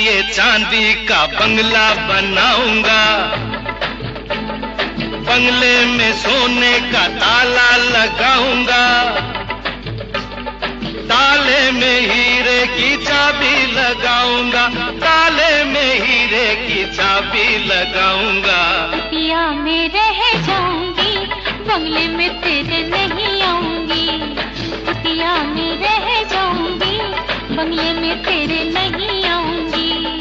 लिए चांदी का बंगला बनाऊंगा, बंगले में सोने का ताला लगाऊंगा, ताले में हीरे की चाबी लगाऊंगा, ताले में हीरे की चाबी लगाऊंगा। कुटिया में रह जाऊंगी, बंगले में तेरे नहीं आऊंगी। कुटिया में रह जाऊंगी, बंगले में तेरे नहीं आऊंगी।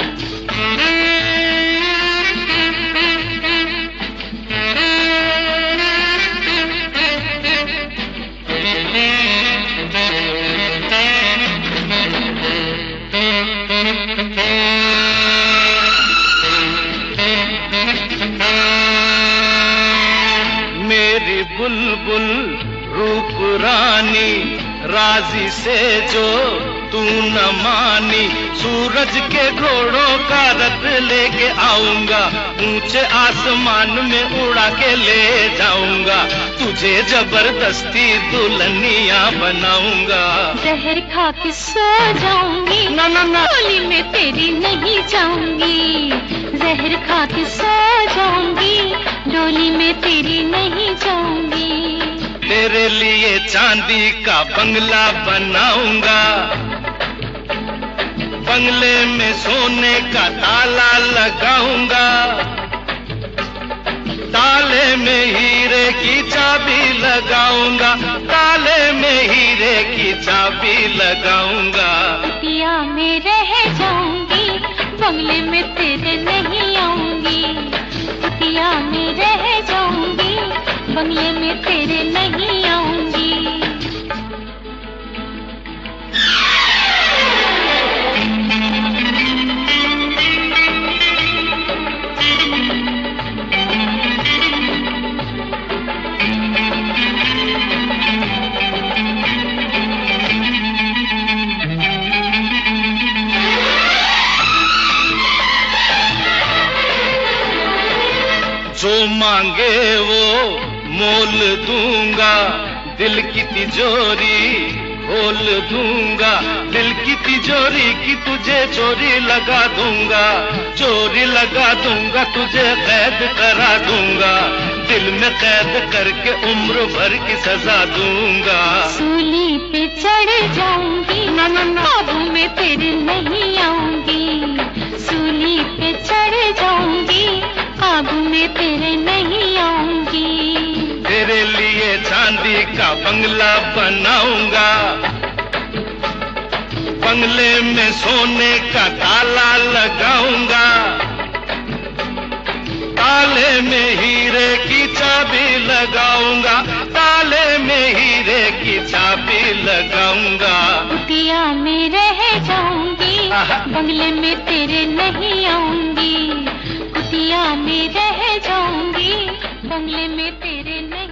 मेरी बुलबुल रूप रानी, राजी से जो तू न मानी, सूरज के घोड़ों का रथ लेके आऊंगा, ऊंचे आसमान में उड़ा के ले जाऊंगा, तुझे जबरदस्ती दुल्हनिया बनाऊंगा। जहर खा के सो जाऊंगी, ना ना ना, डोली में तेरी नहीं जाऊंगी। जहर खा के सो जाऊंगी, डोली में तेरी नहीं जाऊंगी। तेरे लिए चांदी का बंगला बनाऊंगा, बंगले में सोने का ताला लगाऊंगा, ताले में हीरे की चाबी लगाऊंगा, ताले में हीरे की चाबी लगाऊंगा। कुटिया में रह जाऊंगी, बंगले में तेरे नहीं आऊंगी। कुटिया में रह जाऊंगी, बंगले में तेरे नहीं आऊंगी। जो मांगे वो मोल दूंगा, दिल की तिजोरी खोल दूंगा, दिल की तिजोरी की तुझे चोरी लगा दूंगा, चोरी लगा दूंगा, तुझे कैद करा दूंगा, दिल में कैद करके उम्र भर की सजा दूंगा। सूली पे चढ़ जाऊंगी, ना ना ना, काबू में तेरे नहीं आऊंगी। सूली पे चढ़ जाऊंगी, काबू में तेरे नहीं आऊंगी। तेरे लिए चांदी का बंगला बनाऊंगा, बंगले में सोने का ताला लगाऊंगा, ताले में हीरे की चाबी लगाऊंगा, ताले में हीरे की चाबी लगाऊंगा। कुटिया में रह जाऊंगी, बंगले में तेरे नहीं आऊंगी। कुटिया में रह जाऊंगी, बंगले में तेरे नहीं